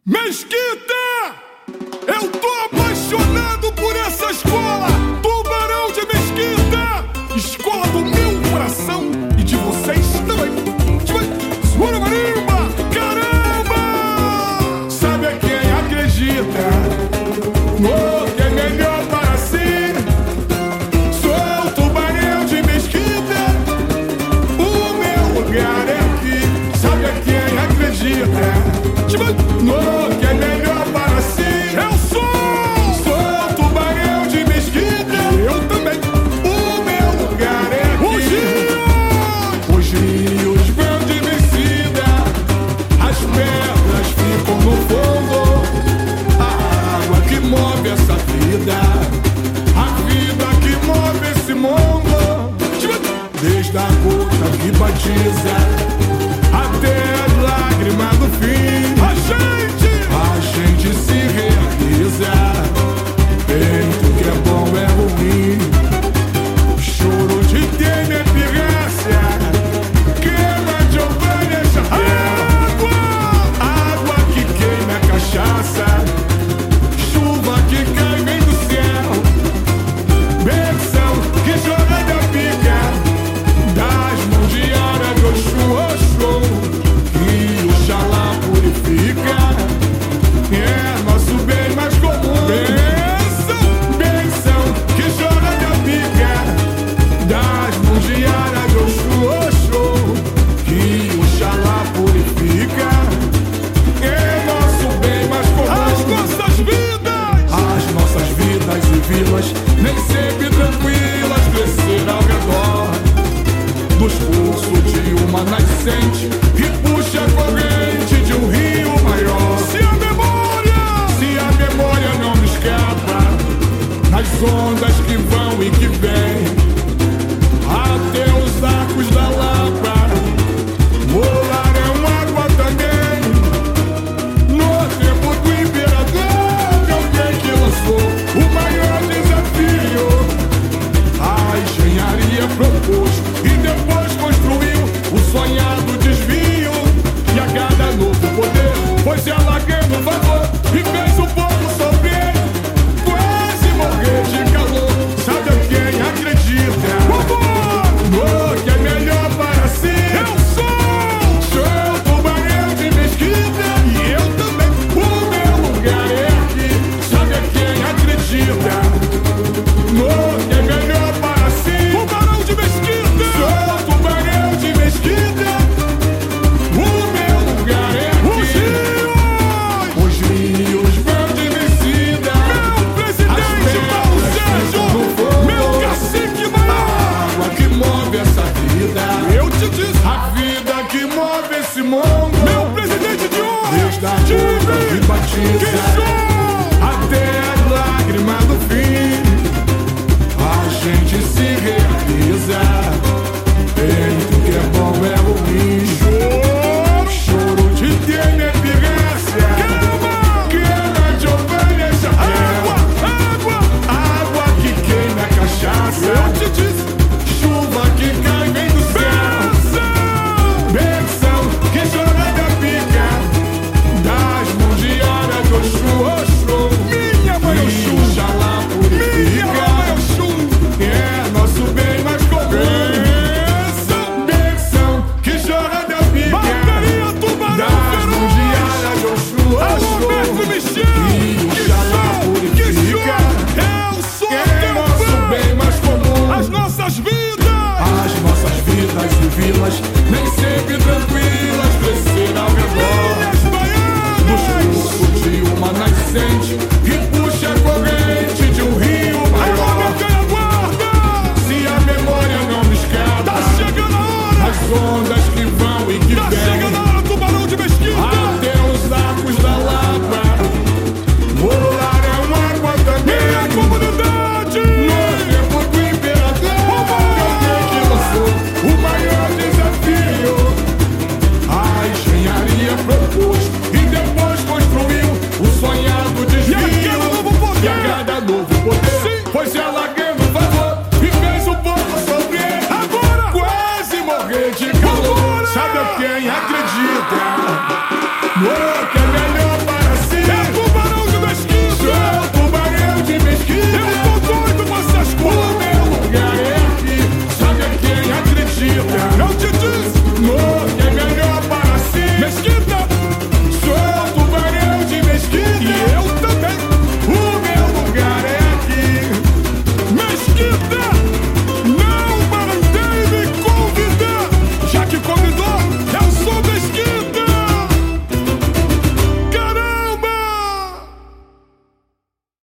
Mesquita! Eu tô apaixonado por essa escola! Tubarão de Mesquita! Escola do meu coração e de vocês também! Segura marimba! Caramba! Sabe a quem acredita? Oh, que é melhor para si! Sou o Tubarão de Mesquita! O meu lugar é aqui! Sabe a quem acredita? No que é melhor para si. Eu sou o Tubarão de Mesquita. Eu também. O meu lugar é aqui. Os rios vão de descida, as pedras ficam no fundo. A água que move essa vida, a vida que move esse mundo. Desde a gota que batiza até as lágrimas do fim, a gente se realiza. Peito que é bom é ruim, choro de ter epirância, queima de ovelha, água que queima é cachaça, chuva que cai vem do céu, benção que joga da pica das mãos de Ara de Oxum, que Oxalá purifica. É nosso bem mais comum. Benção que joga da pica das mãos de Ara de Oxum, que Oxalá purifica. É nosso bem mais comum. As nossas vidas e vilas nem sempre tranquilas crescer ao redor dos cursos de uma nascente que puxa a corrente de um rio maior. Se a memória não me escapa, nas ondas que vão e que vêm, até os arcos da Lapa, rolarão água também. No tempo do imperador, alguém que lançou o maior desafio, a engenharia propôs e depois construiu o sonhado desvio. E a cada novo poder foi se alagando o valor e fez o povo sofrer, quase morrer de calor. Sabe a quem acredita? No que é melhor para si. Eu sou o Tubarão de Mesquita. E eu também. O meu lugar é aqui. Sabe a quem acredita? No que é melhor para si. Tubarão de Mesquita. Sou o Tubarão de Mesquita. O meu lugar é aqui. Os rios vão de descida, meu presidente Paulo Sérgio, meu cacique maior, a água que move essa vida, eu te disse, a vida que move esse mundo, meu presidente de hoje, desde a gota que batiza até as lágrimas do fim, a gente se realiza. Peito que é bom é ruim, choro de ter epirância, queima de ovelha, água que queima é cachaça, eu te disse, chuva que cai vem do céu, benção que joga da pica das mãos de Ara de Oxum.